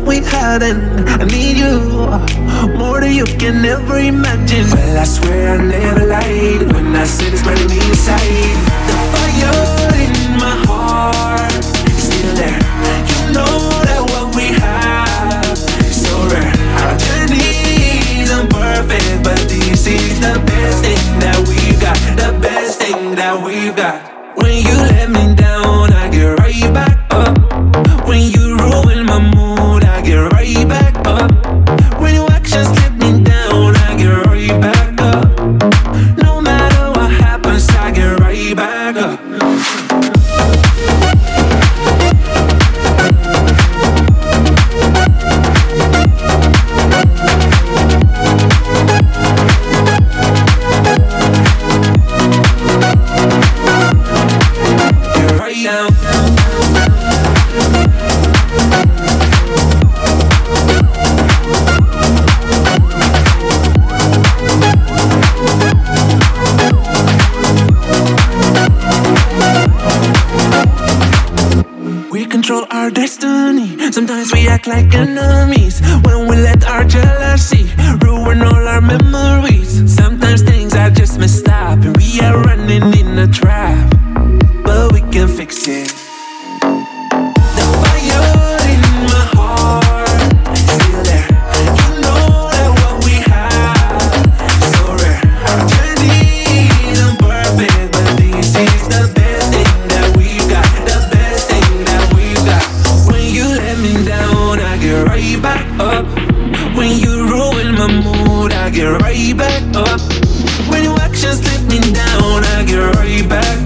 we had, and I need you more than you can ever imagine. Well, I swear I never lied when I said it's burning me inside. The fire in my heart is still there. You know that what we have is so rare. Our journey isn't perfect, but this is the best thing that we've got. The best thing that we've got. When you let me down, I get right back up. When you ruin my mood, I get right back up. When your actions let me down, I get right back up. No matter what happens, I get right back up. Control our destiny. Sometimes we act like enemies when we let our jealousy ruin all our memories. Sometimes things are just messed up and we are running in a trap, but we can fix it. The fire in my heart is still there. You know that what we have is so rare. Our journey isn't perfect, but this is the best thing that we've got. The best thing that we've got. When you let me down, I get right back up. When you ruin my mood, I get right back up. When your actions let me down, I get right back